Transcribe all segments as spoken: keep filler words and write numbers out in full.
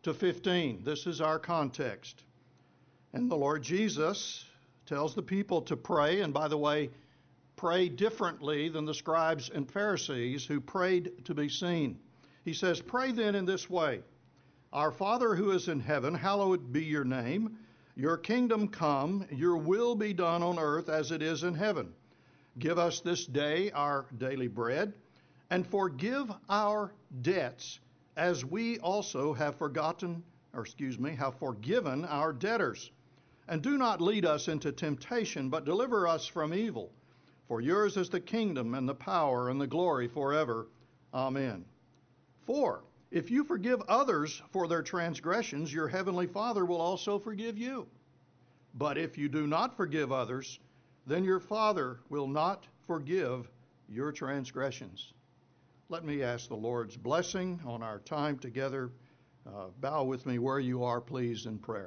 to fifteen. This is our context. And the Lord Jesus tells the people to pray, and by the way, pray differently than the scribes and Pharisees who prayed to be seen. He says, "Pray then in this way, Our Father who is in heaven, hallowed be your name. Your kingdom come, your will be done on earth as it is in heaven. Give us this day our daily bread, and forgive our debts as we also have forgotten, or excuse me, have forgiven our debtors. And do not lead us into temptation, but deliver us from evil. For yours is the kingdom and the power and the glory forever. Amen. For if you forgive others for their transgressions, your heavenly Father will also forgive you. But if you do not forgive others, then your Father will not forgive your transgressions." Let me ask the Lord's blessing on our time together. Uh, bow with me where you are, please, in prayer.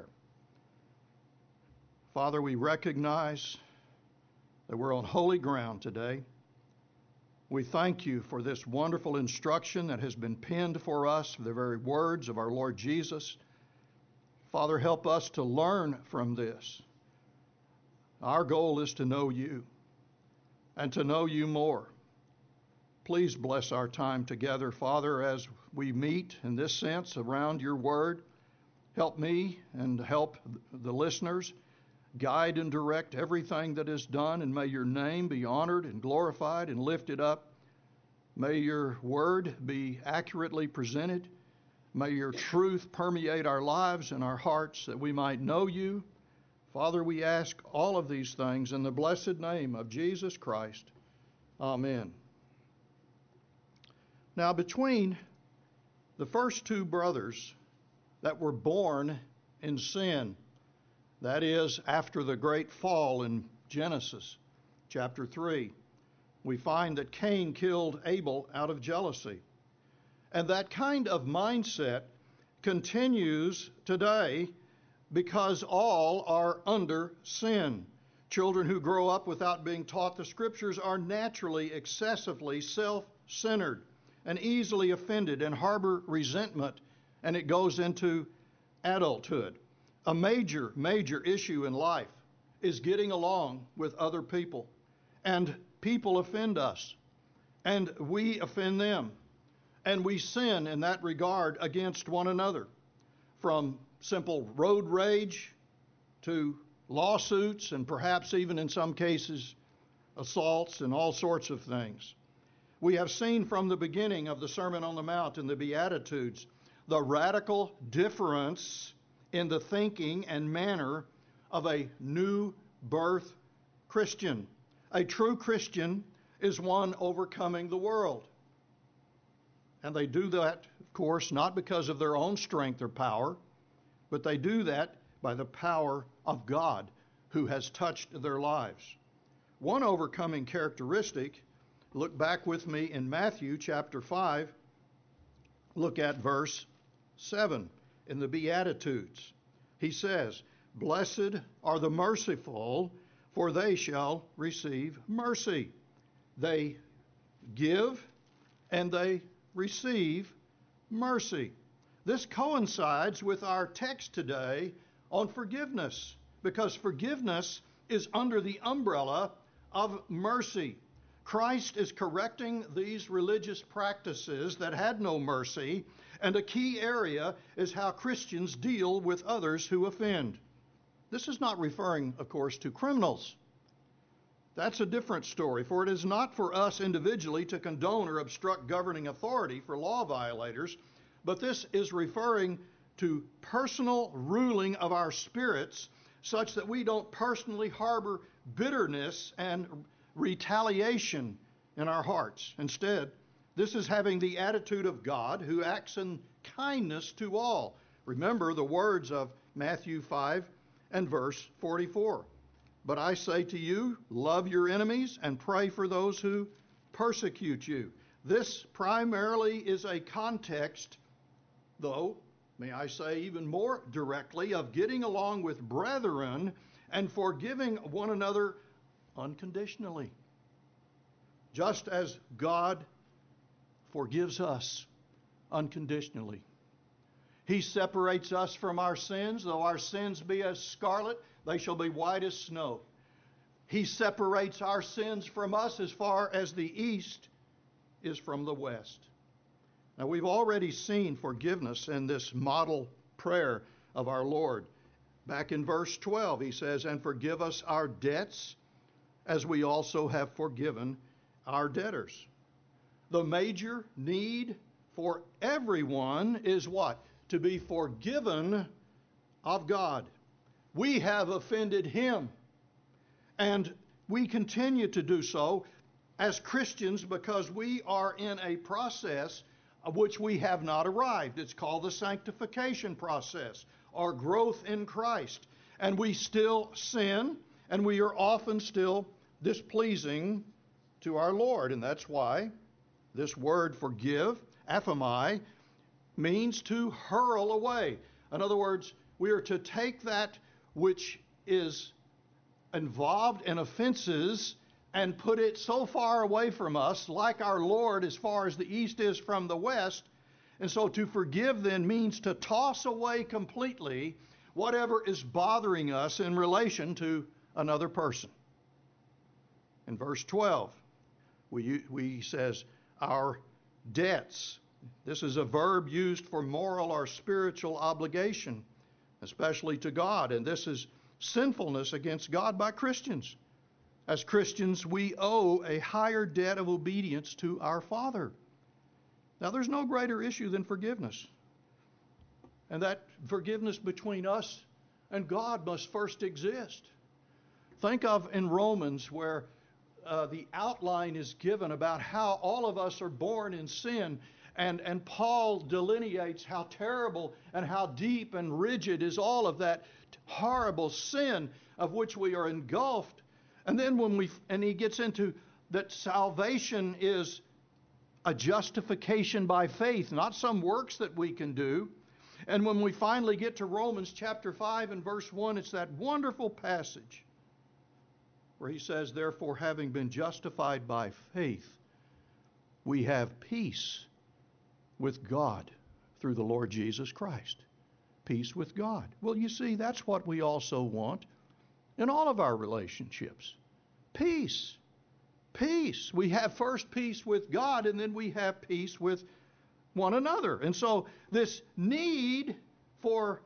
Father, we recognize that we're on holy ground today. We thank you for this wonderful instruction that has been penned for us, the very words of our Lord Jesus. Father, help us to learn from this. Our goal is to know you and to know you more. Please bless our time together, Father, as we meet in this sense around your word. Help me and help the listeners. Guide and direct everything that is done, and may your name be honored and glorified and lifted up. May your word be accurately presented. May your truth permeate our lives and our hearts that we might know you. Father, we ask all of these things in the blessed name of Jesus Christ. Amen. Now, between the first two brothers that were born in sin, that is, after the great fall in Genesis chapter three, we find that Cain killed Abel out of jealousy. And that kind of mindset continues today because all are under sin. Children who grow up without being taught the Scriptures are naturally excessively self-centered and easily offended and harbor resentment, and it goes into adulthood. A major, major issue in life is getting along with other people. And people offend us, and we offend them. And we sin in that regard against one another, from simple road rage to lawsuits and perhaps even in some cases assaults and all sorts of things. We have seen from the beginning of the Sermon on the Mount and the Beatitudes the radical difference in the thinking and manner of a new birth Christian. A true Christian is one overcoming the world. And they do that, of course, not because of their own strength or power, but they do that by the power of God who has touched their lives. One overcoming characteristic, look back with me in Matthew chapter five, look at verse seven in the Beatitudes. He says, "Blessed are the merciful, for they shall receive mercy." They give and they receive mercy. This coincides with our text today on forgiveness, because forgiveness is under the umbrella of mercy. Christ is correcting these religious practices that had no mercy, and a key area is how Christians deal with others who offend. This is not referring, of course, to criminals. That's a different story, for it is not for us individually to condone or obstruct governing authority for law violators, but this is referring to personal ruling of our spirits such that we don't personally harbor bitterness and retaliation in our hearts. Instead, this is having the attitude of God who acts in kindness to all. Remember the words of Matthew five and verse forty-four. "But I say to you, love your enemies and pray for those who persecute you." This primarily is a context, though, may I say even more directly, of getting along with brethren and forgiving one another unconditionally, just as God forgives us unconditionally. He separates us from our sins. Though our sins be as scarlet, they shall be white as snow. He separates our sins from us as far as the east is from the west. Now, we've already seen forgiveness in this model prayer of our Lord. Back in verse twelve, he says, "And forgive us our debts as we also have forgiven our debtors." The major need for everyone is what? To be forgiven of God. We have offended Him, and we continue to do so as Christians because we are in a process of which we have not arrived. It's called the sanctification process, or growth in Christ. And we still sin, and we are often still displeasing to our Lord. And that's why this word forgive, aphemi, means to hurl away. In other words, we are to take that which is involved in offenses and put it so far away from us, like our Lord as far as the east is from the west. And so to forgive then means to toss away completely whatever is bothering us in relation to another person. In verse twelve, we, we says, our debts. This is a verb used for moral or spiritual obligation, especially to God. And this is sinfulness against God by Christians. As Christians, we owe a higher debt of obedience to our Father. Now, there's no greater issue than forgiveness. And that forgiveness between us and God must first exist. Think of in Romans where uh, the outline is given about how all of us are born in sin. And, and Paul delineates how terrible and how deep and rigid is all of that horrible sin of which we are engulfed. And then when we, and he gets into that salvation is a justification by faith, not some works that we can do. And when we finally get to Romans chapter five and verse one, it's that wonderful passage where he says, "Therefore, having been justified by faith, we have peace with God through the Lord Jesus Christ." Peace with God. Well, you see, that's what we also want in all of our relationships. Peace. Peace. We have first peace with God, and then we have peace with one another. And so this need for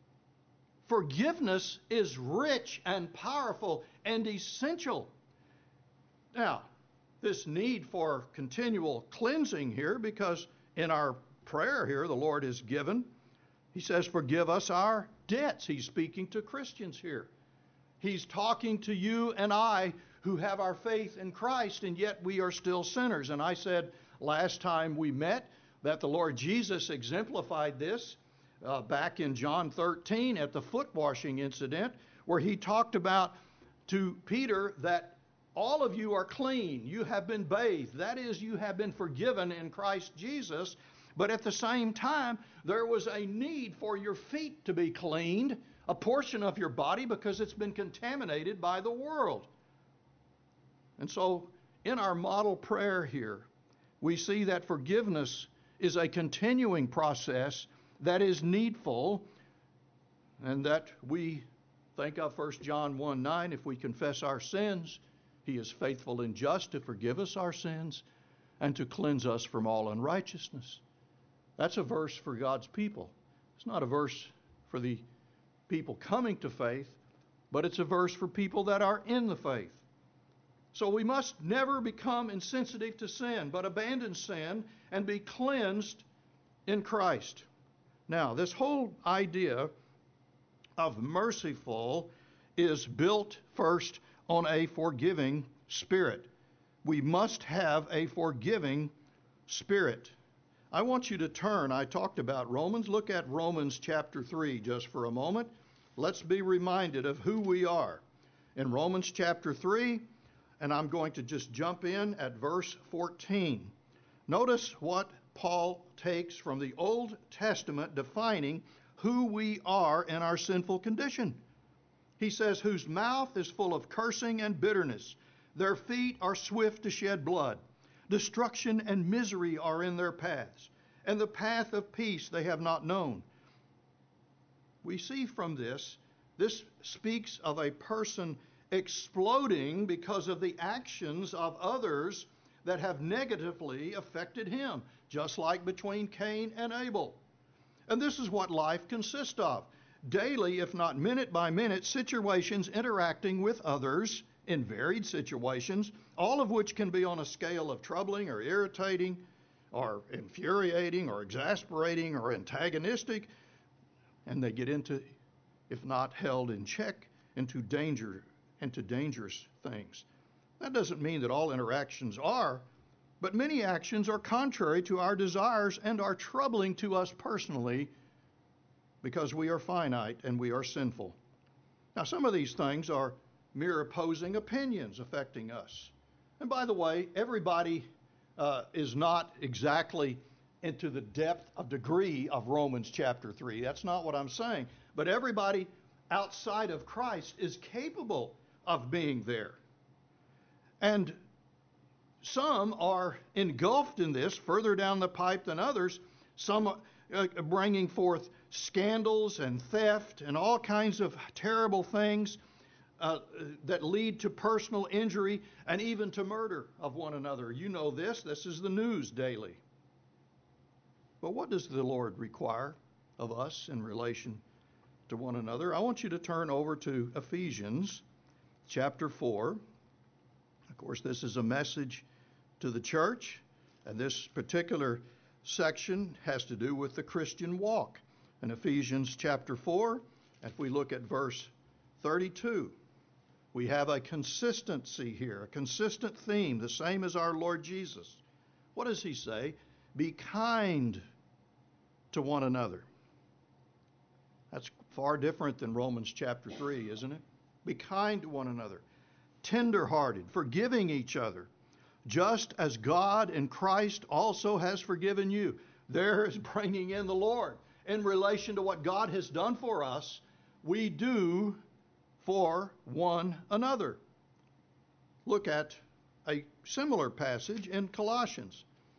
forgiveness is rich and powerful and essential. Now, this need for continual cleansing here, because in our prayer here, the Lord is given, He says, forgive us our debts. He's speaking to Christians here. He's talking to you and I who have our faith in Christ, and yet we are still sinners. And I said last time we met that the Lord Jesus exemplified this uh, back in John thirteen at the foot washing incident, where he talked about to Peter that all of you are clean. You have been bathed. That is, you have been forgiven in Christ Jesus. But at the same time, there was a need for your feet to be cleaned, a portion of your body, because it's been contaminated by the world. And so in our model prayer here, we see that forgiveness is a continuing process that is needful, and that we think of First John one nine, if we confess our sins, He is faithful and just to forgive us our sins and to cleanse us from all unrighteousness. That's a verse for God's people. It's not a verse for the people coming to faith, but it's a verse for people that are in the faith. So we must never become insensitive to sin, but abandon sin and be cleansed in Christ. Now, this whole idea of merciful is built first on a forgiving spirit. We must have a forgiving spirit. I want you to turn, I talked about Romans. Look at Romans chapter three just for a moment. Let's be reminded of who we are. In Romans chapter three, and I'm going to just jump in at verse fourteen. Notice what Paul takes from the Old Testament defining who we are in our sinful condition. He says, whose mouth is full of cursing and bitterness. Their feet are swift to shed blood. Destruction and misery are in their paths, and the path of peace they have not known. we see from this, this speaks of a person exploding because of the actions of others that have negatively affected him, just like between Cain and Abel. And this is what life consists of. Daily, if not minute by minute, situations interacting with others in varied situations, all of which can be on a scale of troubling or irritating or infuriating or exasperating or antagonistic, and they get into, if not held in check, into danger, into dangerous things. That doesn't mean that all interactions are, but many actions are contrary to our desires and are troubling to us personally because we are finite and we are sinful. Now, some of these things are mere opposing opinions affecting us. And by the way, everybody uh, is not exactly into the depth of degree of Romans chapter three. That's not what I'm saying. But everybody outside of Christ is capable of being there. And some are engulfed in this further down the pipe than others, some uh, bringing forth scandals and theft and all kinds of terrible things uh, that lead to personal injury and even to murder of one another. You know this. This is the news daily. But what does the Lord require of us in relation to one another? I want you to turn over to Ephesians chapter four. Of course, this is a message to the church, and this particular section has to do with the Christian walk. In Ephesians chapter four, if we look at verse thirty-two, we have a consistency here, a consistent theme, the same as our Lord Jesus. What does he say? Be kind to one another. That's far different than Romans chapter three, isn't it? Be kind to one another, tender-hearted, forgiving each other, just as God in Christ also has forgiven you. There is bringing in the Lord. In relation to what God has done for us, we do for one another. Look at a similar passage in Colossians.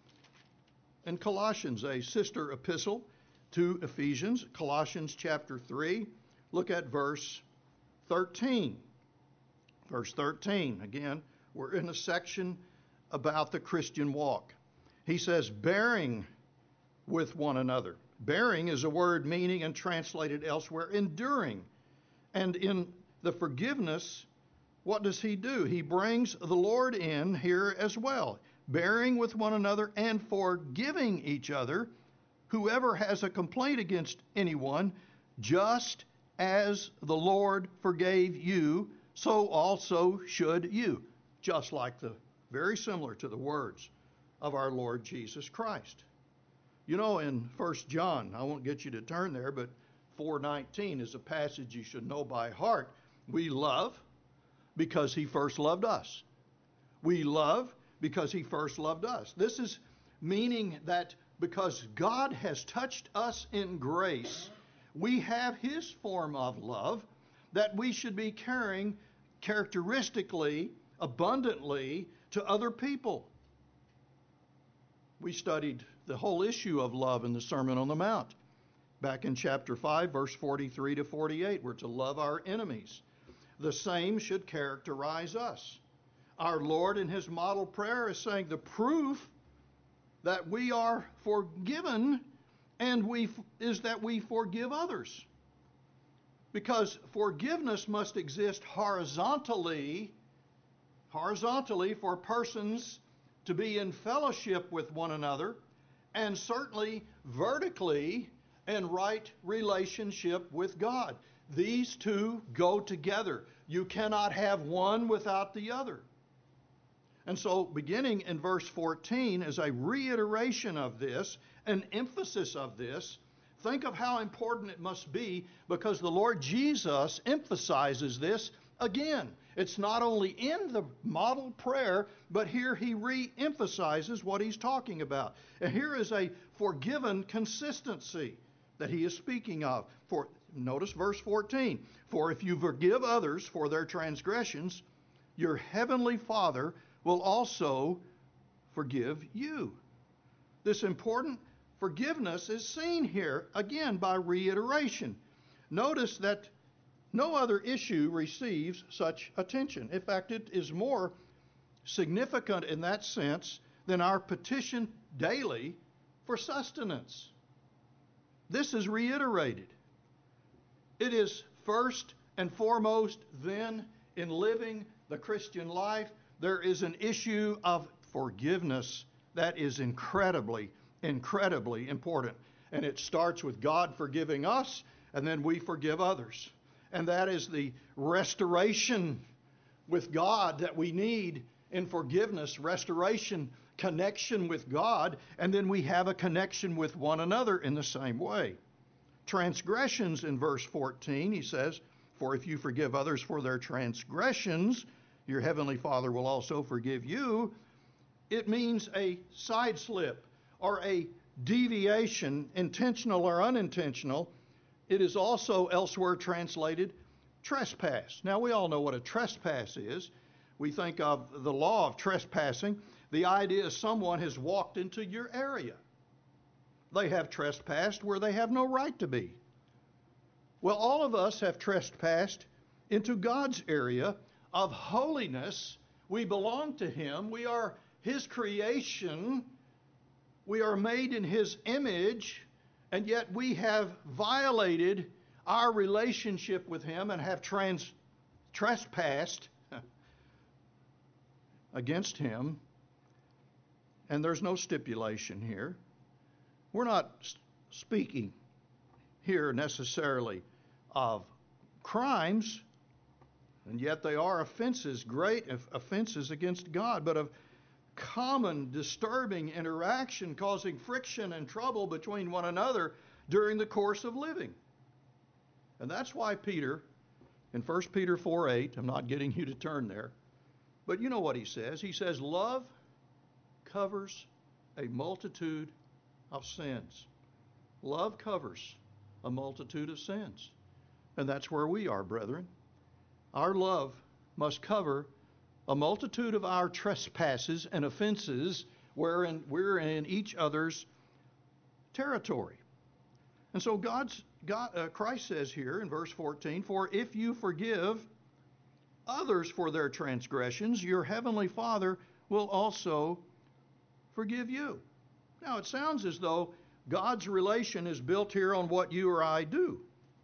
In Colossians, a sister epistle to Ephesians, Colossians chapter three, look at verse thirteen. Verse thirteen, again, we're in a section about the Christian walk. He says, bearing with one another. Bearing is a word meaning and translated elsewhere, enduring. And in the forgiveness, what does he do? He brings the Lord in here as well. Bearing with one another and forgiving each other, whoever has a complaint against anyone, just as the Lord forgave you, so also should you. Just like the, very similar to the words of our Lord Jesus Christ. You know, in First John, I won't get you to turn there, but four nineteen is a passage you should know by heart. We love because he first loved us. We love because he first loved us. This is meaning that because God has touched us in grace, we have his form of love that we should be carrying characteristically, abundantly to other people. We studied the whole issue of love in the Sermon on the Mount. Back in chapter five, verse forty-three to forty-eight, we're to love our enemies. The same should characterize us. Our Lord in his model prayer is saying the proof that we are forgiven and we is that we forgive others. Because forgiveness must exist horizontally, horizontally for persons to be in fellowship with one another, and certainly vertically in right relationship with God. These two go together. You cannot have one without the other. And so beginning in verse fourteen is a reiteration of this, an emphasis of this. Think of how important it must be, because the Lord Jesus emphasizes this again. It's not only in the model prayer, but here he re-emphasizes what he's talking about. And here is a forgiven consistency that he is speaking of. For notice verse fourteen. For if you forgive others for their transgressions, your heavenly Father will also forgive you. This important forgiveness is seen here again by reiteration. notice that no other issue receives such attention. In fact, it is more significant in that sense than our petition daily for sustenance. This is reiterated. It is first and foremost then in living the Christian life, there is an issue of forgiveness that is incredibly, incredibly important. And it starts with God forgiving us, and then we forgive others. And that is the restoration with God that we need in forgiveness, restoration, connection with God, and then we have a connection with one another in the same way. Transgressions in verse fourteen, he says, for if you forgive others for their transgressions, your heavenly Father will also forgive you. It means a side slip or a deviation, intentional or unintentional. It is also elsewhere translated trespass. Now, we all know what a trespass is. We think of the law of trespassing. The idea is someone has walked into your area. They have trespassed where they have no right to be. Well, all of us have trespassed into God's area of holiness. We belong to Him. We are His creation. We are made in His image, and yet we have violated our relationship with Him and have trans- trespassed against Him. And there's no stipulation here. We're not speaking here necessarily of crimes, and yet they are offenses, great offenses against God, but of common disturbing interaction causing friction and trouble between one another during the course of living. And that's why Peter, in First Peter four eight, I'm not getting you to turn there, but you know what he says. He says, love covers a multitude of sins. Love covers a multitude of sins. And that's where we are, brethren. Our love must cover a multitude of our trespasses and offenses wherein we're in each other's territory. And so God's God, uh, Christ says here in verse fourteen, for if you forgive others for their transgressions, your heavenly Father will also forgive you. Now, it sounds as though God's relation is built here on what you or I do.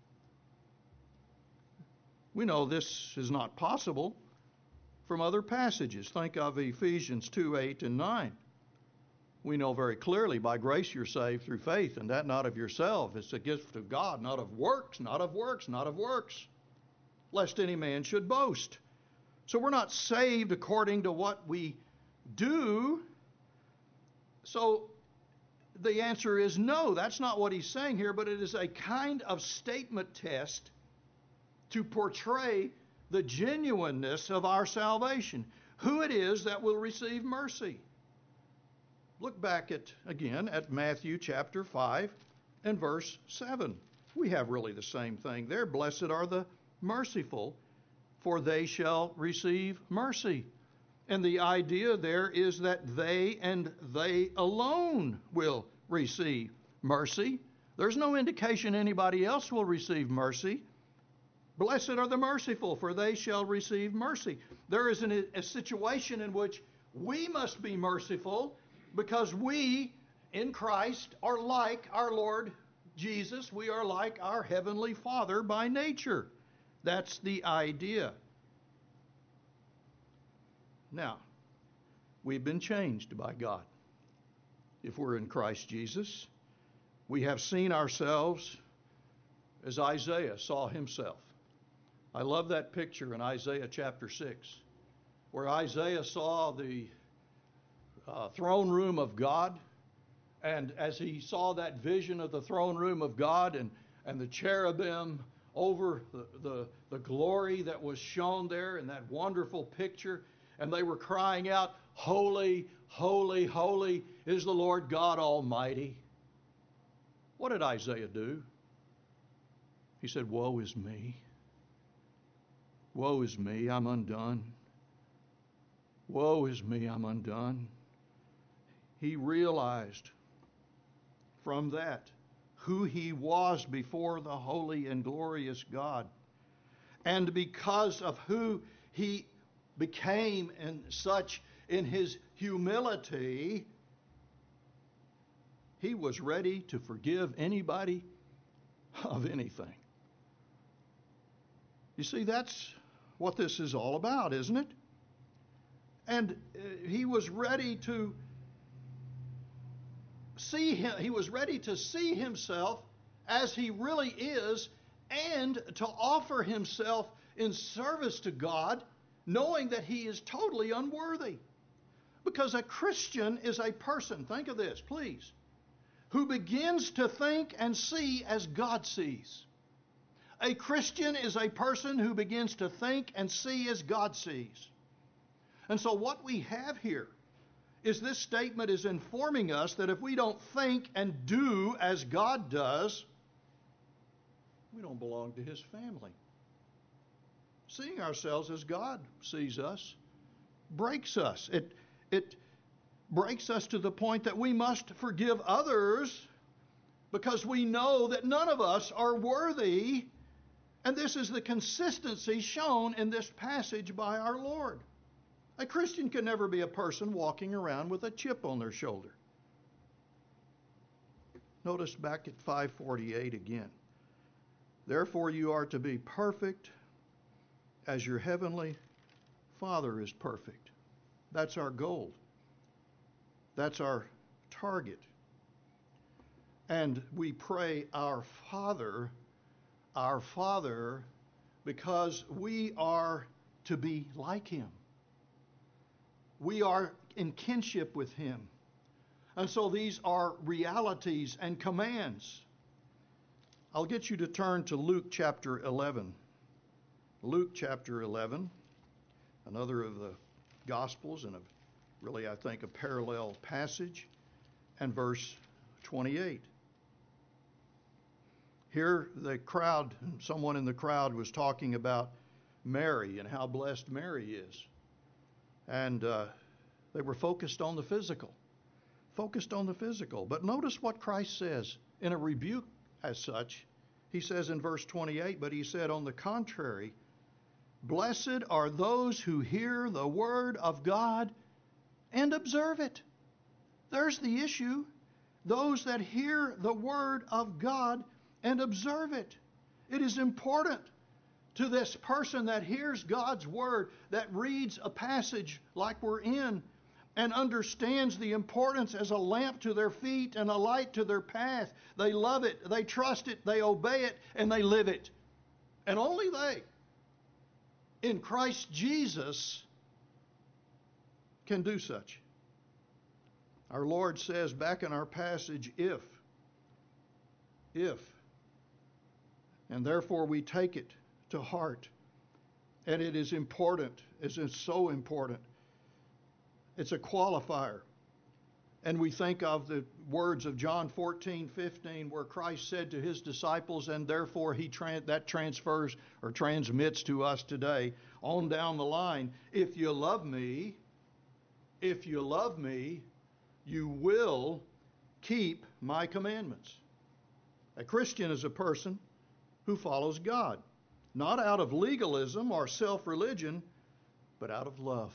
We know this is not possible from other passages. Think of Ephesians two eight and nine. We know very clearly, by grace you're saved through faith, and that not of yourself. It's a gift of God, not of works, not of works, not of works, lest any man should boast. So we're not saved according to what we do. So the answer is no, that's not what he's saying here, but it is a kind of statement test to portray the genuineness of our salvation, who it is that will receive mercy. Look back at, again, at Matthew chapter five and verse seven. We have really the same thing there. Blessed are the merciful, for they shall receive mercy. And the idea there is that they and they alone will receive mercy. There's no indication anybody else will receive mercy. Blessed are the merciful, for they shall receive mercy. There is an, a situation in which we must be merciful because we, in Christ, are like our Lord Jesus. We are like our Heavenly Father by nature. That's the idea. Now, we've been changed by God. If we're in Christ Jesus, we have seen ourselves as Isaiah saw himself. I love that picture in Isaiah chapter six, where Isaiah saw the uh, throne room of God, and as he saw that vision of the throne room of God and, and the cherubim over the, the, the glory that was shown there in that wonderful picture, and they were crying out, holy, holy, holy is the Lord God Almighty. What did Isaiah do? He said, woe is me. Woe is me, I'm undone. Woe is me, I'm undone. He realized from that who he was before the holy and glorious God. And because of who he became and such in his humility, he was ready to forgive anybody of anything. You see, that's what this is all about, isn't it? And he was ready to see him, he was ready to see himself as he really is, and to offer himself in service to God, knowing that he is totally unworthy. Because a Christian is a person, think of this, please, who begins to think and see as God sees. A Christian is a person who begins to think and see as God sees. And so what we have here is this statement is informing us that if we don't think and do as God does, we don't belong to his family. Seeing ourselves as God sees us breaks us. It, it breaks us to the point that we must forgive others because we know that none of us are worthy. And this is the consistency shown in this passage by our Lord. A Christian can never be a person walking around with a chip on their shoulder. Notice back at five forty-eight again. Therefore you are to be perfect as your heavenly Father is perfect. That's our goal. That's our target. And we pray, our Father, our Father, because we are to be like him. We are in kinship with him. And so these are realities and commands. I'll get you to turn to Luke chapter eleven. Luke chapter eleven, another of the Gospels, and a, really, I think, a parallel passage, and verse twenty-eight. Here, the crowd, someone in the crowd was talking about Mary and how blessed Mary is. And uh, they were focused on the physical. Focused on the physical. But notice what Christ says in a rebuke as such. He says in verse twenty-eight, but he said, on the contrary, blessed are those who hear the word of God and observe it. There's the issue. Those that hear the word of God and observe it. It is important to this person that hears God's word, that reads a passage like we're in, and understands the importance as a lamp to their feet and a light to their path. They love it, they trust it, they obey it, and they live it. And only they, in Christ Jesus, can do such. Our Lord says back in our passage, if, if, and therefore we take it to heart. And it is important. It is so important. It's a qualifier. And we think of the words of John fourteen fifteen, where Christ said to his disciples, and therefore he tra- that transfers or transmits to us today on down the line, if you love me, if you love me, you will keep my commandments. A Christian is a person who follows God. Not out of legalism or self-religion, but out of love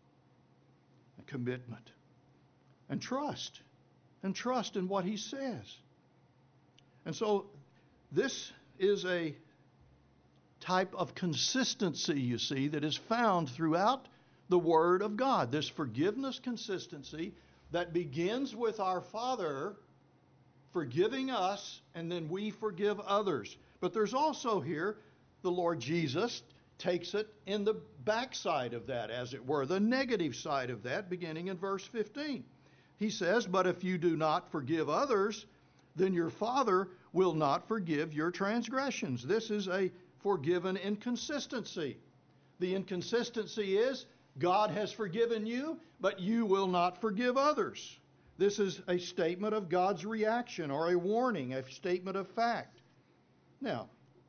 and commitment and trust and trust in what he says. And so this is a type of consistency, you see, that is found throughout the Word of God. This forgiveness consistency that begins with our Father forgiving us, and then we forgive others. But there's also here the Lord Jesus takes it in the backside of that, as it were, the negative side of that, beginning in verse fifteen. He says, but if you do not forgive others, then your Father will not forgive your transgressions. This is a forgiven inconsistency. The inconsistency is God has forgiven you, but you will not forgive others. This is a statement of God's reaction or a warning, a statement of fact. Now,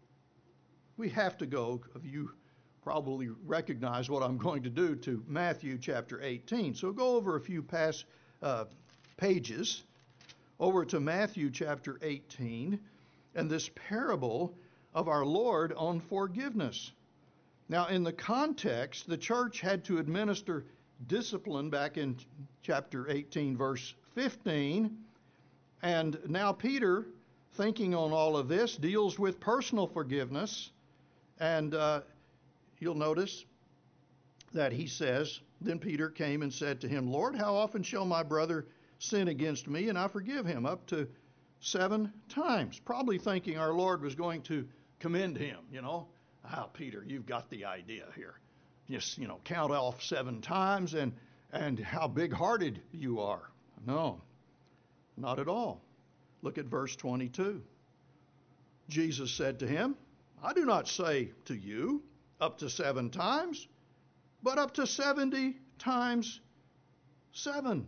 we have to go, you probably recognize what I'm going to do, to Matthew chapter eighteen. So go over a few past uh, pages over to Matthew chapter eighteen and this parable of our Lord on forgiveness. Now, in the context, the church had to administer discipline back in chapter eighteen, verse fifteen. And now Peter, thinking on all of this, deals with personal forgiveness. And uh, you'll notice that he says, then Peter came and said to him, Lord, how often shall my brother sin against me and I forgive him? Up to seven times. Probably thinking our Lord was going to commend him, you know. Ah, Peter, you've got the idea here. Just, you know, count off seven times and, and how big-hearted you are. No, not at all. Look at verse twenty-two. Jesus said to him, I do not say to you up to seven times, but up to seventy times seven.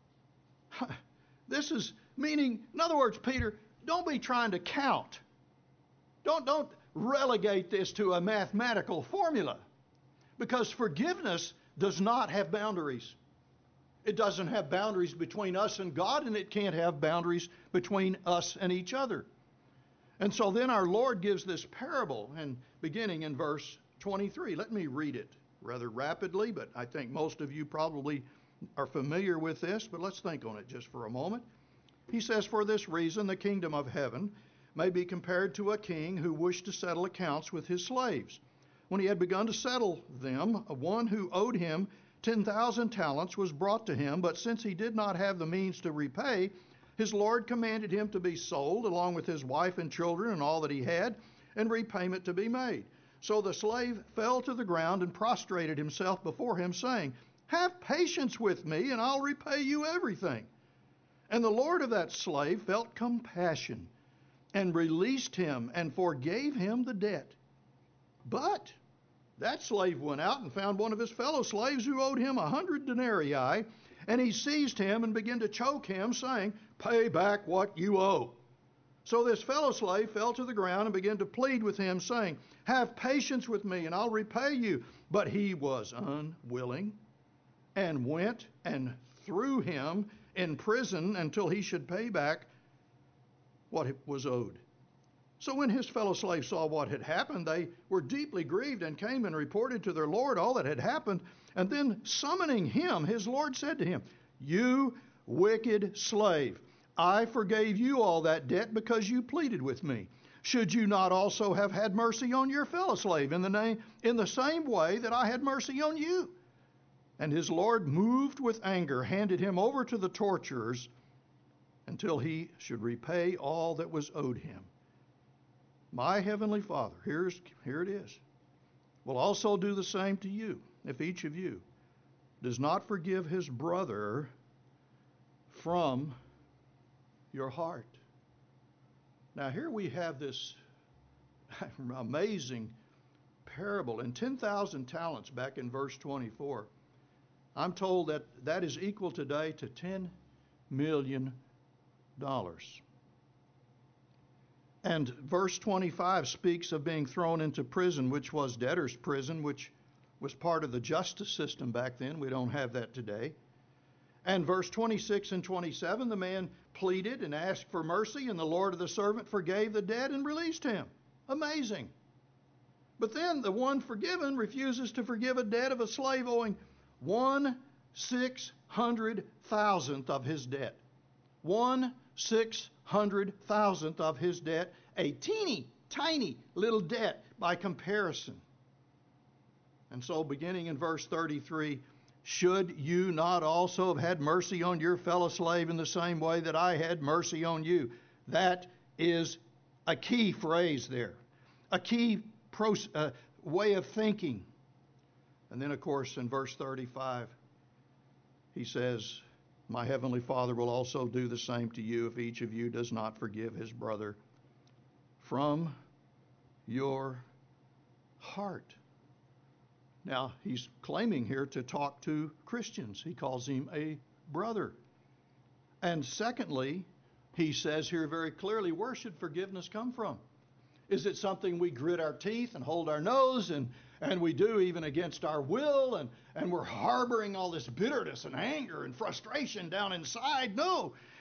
This is meaning, in other words, Peter, don't be trying to count. Don't, don't relegate this to a mathematical formula, because forgiveness does not have boundaries. It doesn't have boundaries between us and God, and it can't have boundaries between us and each other. And so then our Lord gives this parable, and beginning in verse twenty-three. Let me read it rather rapidly, but I think most of you probably are familiar with this, but let's think on it just for a moment. He says, for this reason the kingdom of heaven may be compared to a king who wished to settle accounts with his slaves. When he had begun to settle them, one who owed him ten thousand talents was brought to him, but since he did not have the means to repay, his Lord commanded him to be sold, along with his wife and children and all that he had, and repayment to be made. So the slave fell to the ground and prostrated himself before him, saying, have patience with me, and I'll repay you everything. And the Lord of that slave felt compassion, and released him, and forgave him the debt. But that slave went out and found one of his fellow slaves who owed him a hundred denarii, and he seized him and began to choke him, saying, pay back what you owe. So this fellow slave fell to the ground and began to plead with him, saying, have patience with me, and I'll repay you. But he was unwilling, and went and threw him in prison until he should pay back what was owed. So when his fellow slaves saw what had happened, they were deeply grieved and came and reported to their Lord all that had happened. And then summoning him, his Lord said to him, you wicked slave, I forgave you all that debt because you pleaded with me. Should you not also have had mercy on your fellow slave in the name, in the same way that I had mercy on you? And his Lord, moved with anger, handed him over to the torturers until he should repay all that was owed him. My heavenly Father, here's, here it is, will also do the same to you if each of you does not forgive his brother from your heart. Now here we have this amazing parable. In ten thousand talents, back in verse twenty-four, I'm told that that is equal today to ten million dollars. And verse twenty-five speaks of being thrown into prison, which was debtor's prison, which was part of the justice system back then. We don't have that today. And verse twenty-six and twenty-seven, the man pleaded and asked for mercy, and the Lord of the servant forgave the debt and released him. Amazing. But then the one forgiven refuses to forgive a debt of a slave owing one six hundred thousandth of his debt. One six hundred thousandth of his debt, a teeny tiny little debt by comparison. And so beginning in verse thirty-three, should you not also have had mercy on your fellow slave in the same way that I had mercy on you? That is a key phrase there, a key pro, uh, way of thinking. And then, of course, in verse thirty-five, he says, my heavenly Father will also do the same to you if each of you does not forgive his brother from your heart. Now, he's claiming here to talk to Christians. He calls him a brother. And secondly, he says here very clearly, where should forgiveness come from? Is it something we grit our teeth and hold our nose and, and we do even against our will, and, and we're harboring all this bitterness and anger and frustration down inside? No.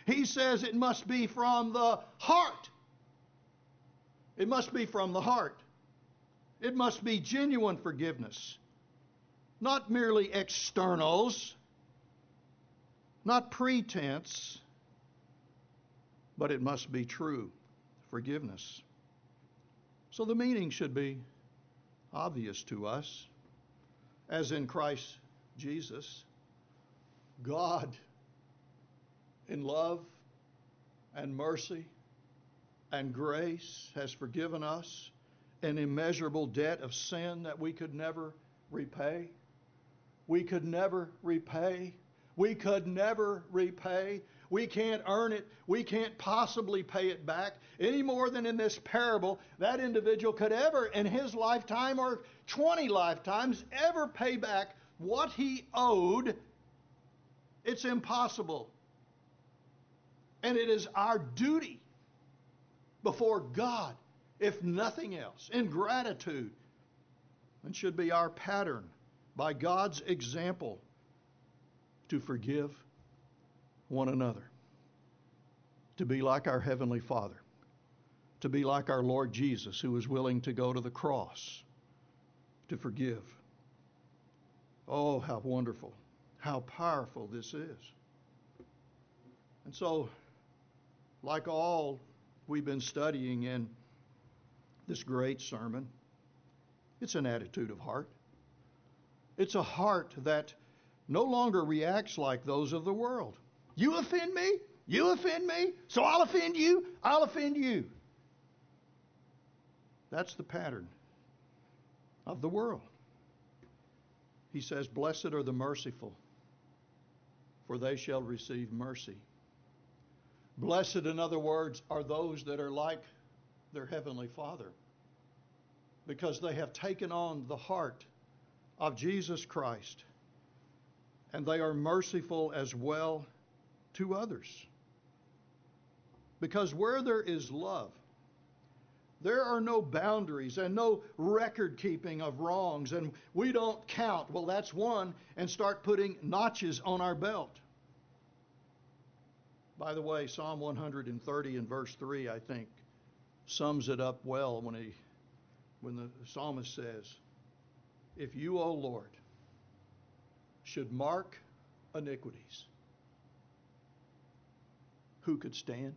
He says it must be from the heart. It must be from the heart. It must be genuine forgiveness, not merely externals, not pretense, but it must be true forgiveness. So the meaning should be obvious to us. As in Christ Jesus, God, in love and mercy and grace, has forgiven us an immeasurable debt of sin that we could never repay. We could never repay. We could never repay. We can't earn it. We can't possibly pay it back any more than in this parable that individual could ever in his lifetime or twenty lifetimes ever pay back what he owed. It's impossible. And it is our duty before God, if nothing else, in gratitude, and should be our pattern by God's example to forgive one another, to be like our Heavenly Father, to be like our Lord Jesus, who was willing to go to the cross to forgive. Oh, how wonderful, how powerful this is. And so, like all we've been studying in this great sermon, it's an attitude of heart. It's a heart that no longer reacts like those of the world. You offend me, you offend me, so I'll offend you, I'll offend you. That's the pattern of the world. He says, blessed are the merciful, for they shall receive mercy. Blessed, in other words, are those that are like their Heavenly Father, because they have taken on the heart of Jesus Christ, and they are merciful as well to others. Because where there is love, there are no boundaries and no record keeping of wrongs, and we don't count, well, that's one, and start putting notches on our belt. By the way, Psalm one thirty and verse three, I think, sums it up well when he, when the psalmist says, if you, O Lord, should mark iniquities, who could stand?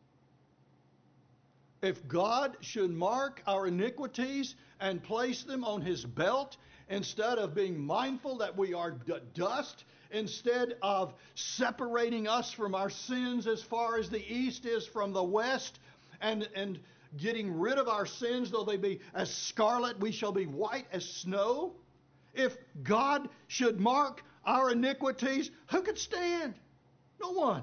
If God should mark our iniquities and place them on his belt, instead of being mindful that we are d- dust, instead of separating us from our sins as far as the east is from the west, and, and getting rid of our sins, though they be as scarlet, we shall be white as snow. If God should mark our iniquities, who could stand? No one.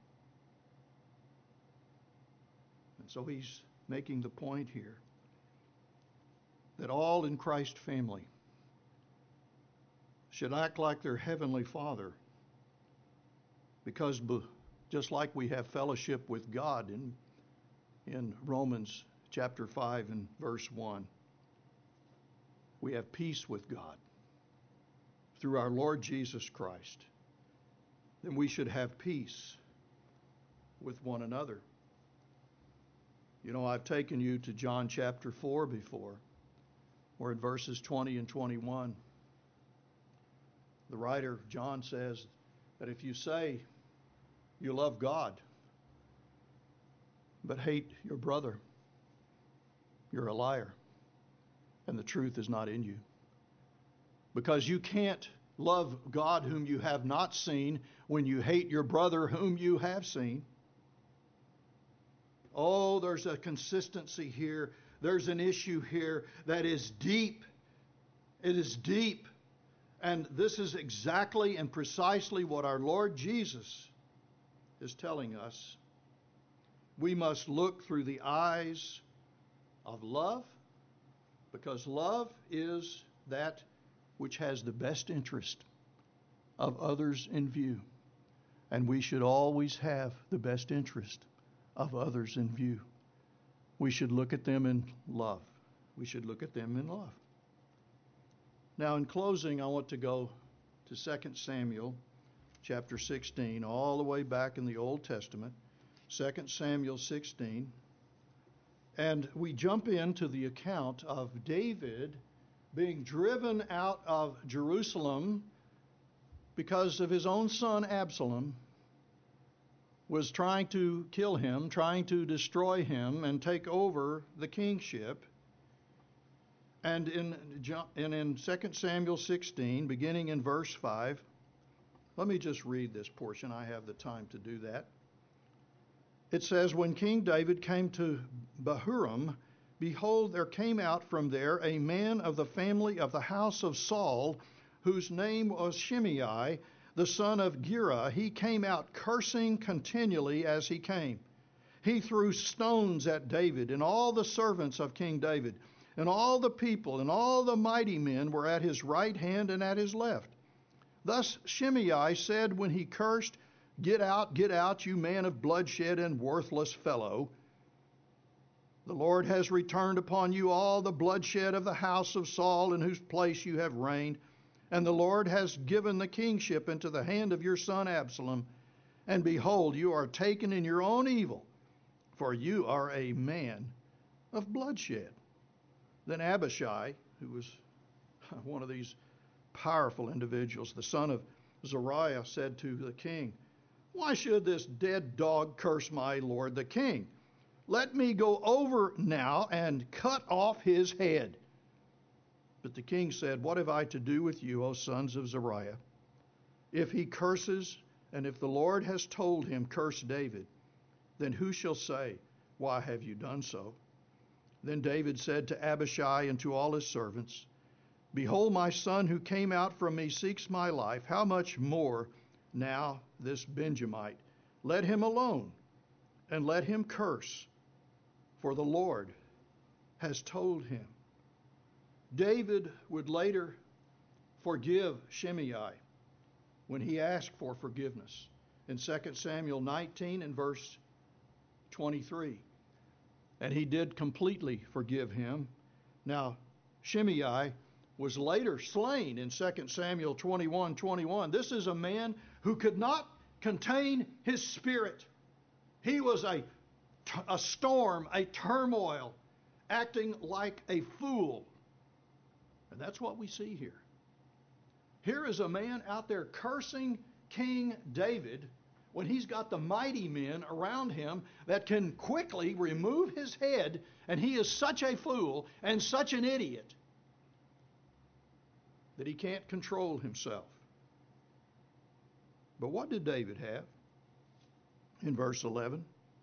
And so he's making the point here that all in Christ's family should act like their Heavenly Father, because just like we have fellowship with God in, in Romans chapter five and verse one, we have peace with God through our Lord Jesus Christ, then we should have peace with one another. You know, I've taken you to John chapter four before, where in verses twenty and twenty-one, the writer, John, says that if you say you love God, but hate your brother, you're a liar, and the truth is not in you. Because you can't love God whom you have not seen when you hate your brother whom you have seen. Oh, there's a consistency here. There's an issue here that is deep. It is deep. And this is exactly and precisely what our Lord Jesus is telling us. We must look through the eyes of love, because love is that which has the best interest of others in view. And we should always have the best interest of others in view. We should look at them in love. We should look at them in love. Now, in closing, I want to go to Second Samuel chapter sixteen, all the way back in the Old Testament. Second Samuel sixteen. And we jump into the account of David being driven out of Jerusalem because of his own son Absalom was trying to kill him, trying to destroy him and take over the kingship. And in, and in Second Samuel sixteen, beginning in verse five, let me just read this portion. I have the time to do that. It says, when King David came to Bahurim, behold, there came out from there a man of the family of the house of Saul, whose name was Shimei, the son of Gera. He came out cursing continually as he came. He threw stones at David and all the servants of King David, and all the people and all the mighty men were at his right hand and at his left. Thus Shimei said when he cursed, Get out, get out, you man of bloodshed and worthless fellow. The Lord has returned upon you all the bloodshed of the house of Saul, in whose place you have reigned. And the Lord has given the kingship into the hand of your son Absalom. And behold, you are taken in your own evil, for you are a man of bloodshed. Then Abishai, who was one of these powerful individuals, the son of Zeruiah, said to the king, Why should this dead dog curse my lord the king? Let me go over now and cut off his head. But the king said, What have I to do with you, O sons of Zeruiah? If he curses, and if the Lord has told him, Curse David, then who shall say, Why have you done so? Then David said to Abishai and to all his servants, Behold, my son who came out from me seeks my life. How much more now this Benjamite? Let him alone, and let him curse, for the Lord has told him. David would later forgive Shimei when he asked for forgiveness in Second Samuel nineteen and verse twenty-three. And he did completely forgive him. Now, Shimei was later slain in Second Samuel twenty-one twenty-one. This is a man who could not contain his spirit. He was a, a storm, a turmoil, acting like a fool. And that's what we see here. Here is a man out there cursing King David when he's got the mighty men around him that can quickly remove his head, and he is such a fool and such an idiot that he can't control himself. But what did David have? In verse eleven,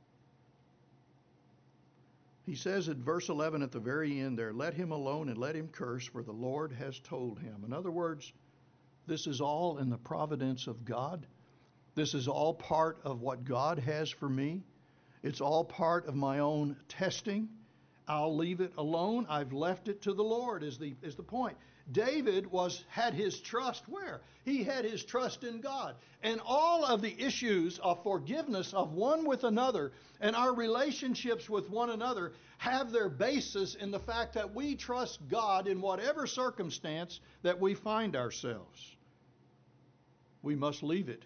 he says at verse eleven at the very end there, Let him alone and let him curse, for the Lord has told him. In other words, this is all in the providence of God. This is all part of what God has for me. It's all part of my own testing. I'll leave it alone. I've left it to the Lord is the, is the point. David was had his trust where? He had his trust in God. And all of the issues of forgiveness of one with another and our relationships with one another have their basis in the fact that we trust God in whatever circumstance that we find ourselves. We must leave it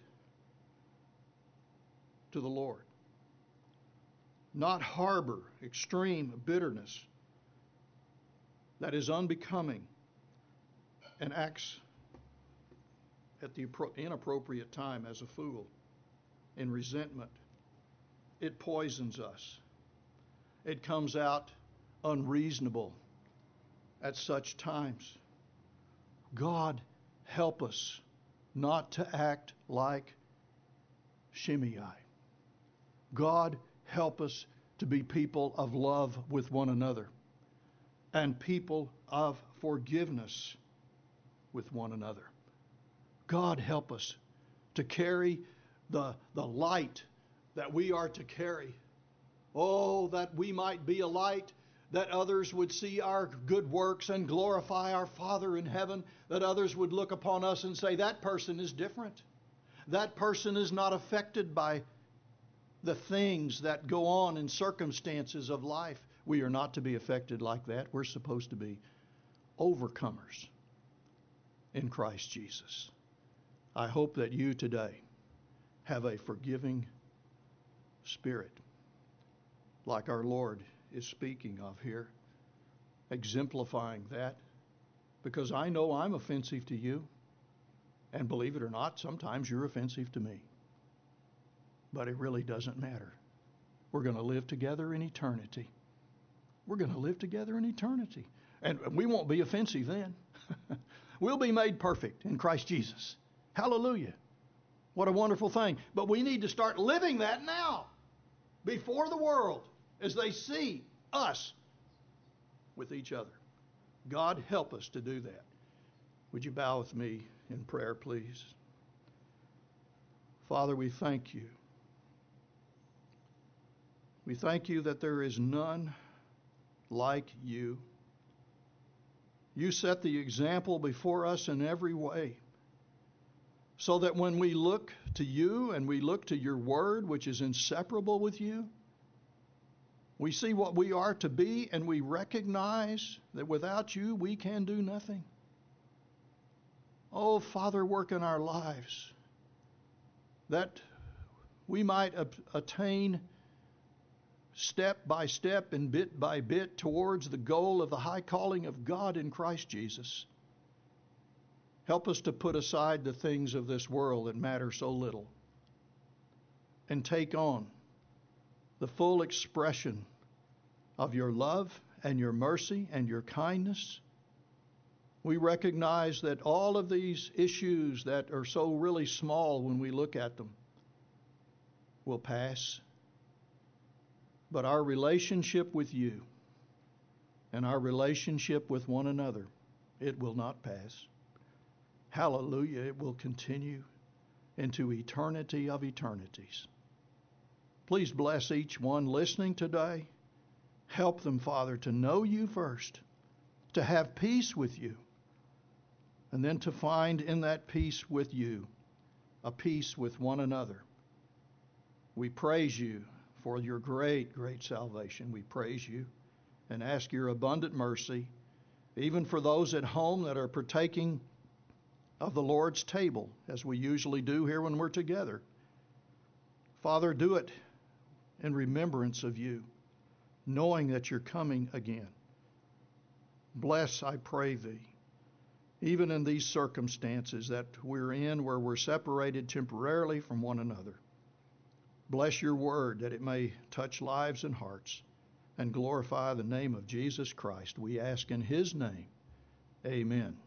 to the Lord. Not harbor extreme bitterness that is unbecoming and acts at the inappropriate time as a fool in resentment. It poisons us. It comes out unreasonable at such times. God help us not to act like Shimei. God help us to be people of love with one another and people of forgiveness with one another. God help us to carry the, the light that we are to carry. Oh, that we might be a light, that others would see our good works and glorify our Father in heaven, that others would look upon us and say, that person is different. That person is not affected by the things that go on in circumstances of life. We are not to be affected like that. We're supposed to be overcomers in Christ Jesus. I hope that you today have a forgiving spirit, like our Lord is speaking of here, exemplifying that, because I know I'm offensive to you, and believe it or not, sometimes you're offensive to me. But it really doesn't matter. We're going to live together in eternity. We're going to live together in eternity. And we won't be offensive then. We'll be made perfect in Christ Jesus. Hallelujah. What a wonderful thing. But we need to start living that now, before the world, as they see us with each other. God, help us to do that. Would you bow with me in prayer, please? Father, we thank you. We thank you that there is none like you. You set the example before us in every way, so that when we look to you and we look to your word, which is inseparable with you, we see what we are to be, and we recognize that without you we can do nothing. Oh, Father, work in our lives that we might attain step by step and bit by bit towards the goal of the high calling of God in Christ Jesus. Help us to put aside the things of this world that matter so little and take on the full expression of your love and your mercy and your kindness. We recognize that all of these issues that are so really small when we look at them will pass. But our relationship with you and our relationship with one another, it will not pass. Hallelujah, it will continue into eternity of eternities. Please bless each one listening today. Help them, Father, to know you first, to have peace with you, and then to find in that peace with you a peace with one another. We praise you for your great, great salvation. We praise you and ask your abundant mercy, even for those at home that are partaking of the Lord's table, as we usually do here when we're together. Father, do it in remembrance of you, knowing that you're coming again. Bless, I pray thee, even in these circumstances that we're in, where we're separated temporarily from one another. Bless your word, that it may touch lives and hearts and glorify the name of Jesus Christ. We ask in his name. Amen.